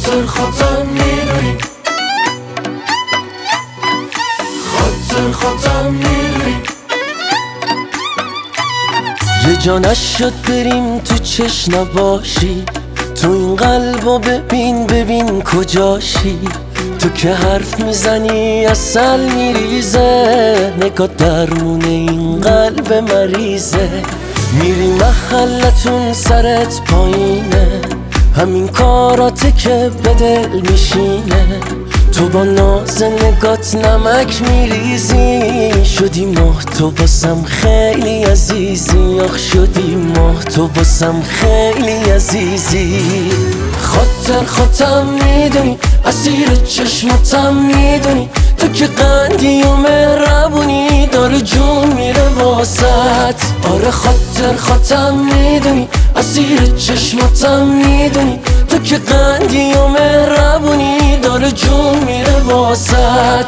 خاطر خودم میدونی، خاطر خودم میدونی. یه جا نشد بریم تو چش نباشی، تو این قلبو ببین ببین کجاشی. تو که حرف میزنی اصل میریزه، نگاه درمون این قلب مریضه. میری محلتون سرت پایینه، همین کاراته که به دل میشینه. تو با ناز نگات نمک میریزی، شدی ماه تو باسم خیلی عزیزی. آخ شدی ماه تو باسم خیلی عزیزی. خاطر خودم میدونی، اسیر چشماتم میدونی. تو که قندی و مهربونی، داره جون میره واسط. آره خاطر خودم میدونی، اسیر چشماتم میدونی. تو که قندی و مهربونی، داره جون میره واسط.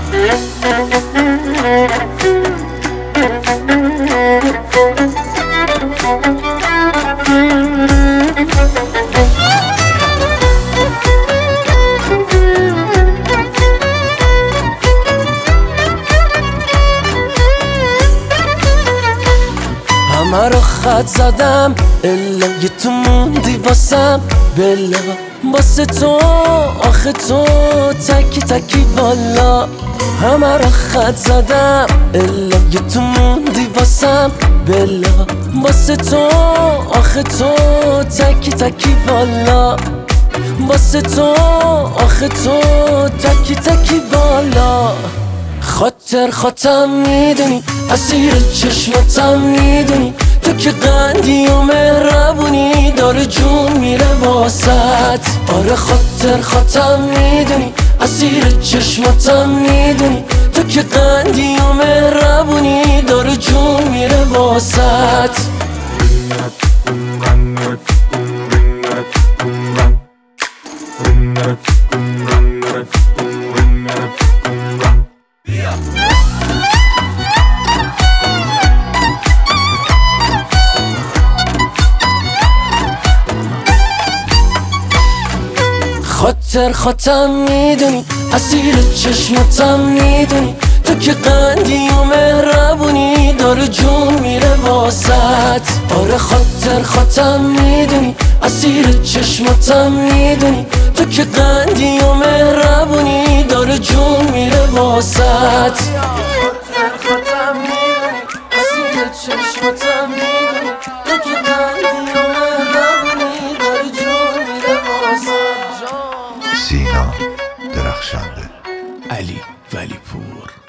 همه رو خط زدم الا یه تو موندی واسم. بلا واسه تو آخه تو تکی تکی والا. همه رو خط زدم الا یه تو موندی واسم. بلا واسه تو آخه تو تکی تکی والا. واسه تو آخه تو تکی تکی والا. خاطر خودم میدونی، اسیر چشماتم میدونی. تو که قندی و مهربونی، داره جون میره واسط. آره خاطر خودم میدونی، اسیر چشماتم میدونی. تو که قندی و مهربونی، داره جون میره واسط. خاطر خودم میدونی، اسیر چشماتم میدونی. تو که قندی و مهربونی، داره جون میره واسط. آره خاطر خودم میدونی، اسیر چشماتم میدونی. تو که قندی و مهربونی، داره جون میره واسط. خاطر خودم میدونی، اسیر چشماتم میدونی. تو که قندی و مهربونی، داره جون میره واسط. سینا درخشنده، علی ولیپور.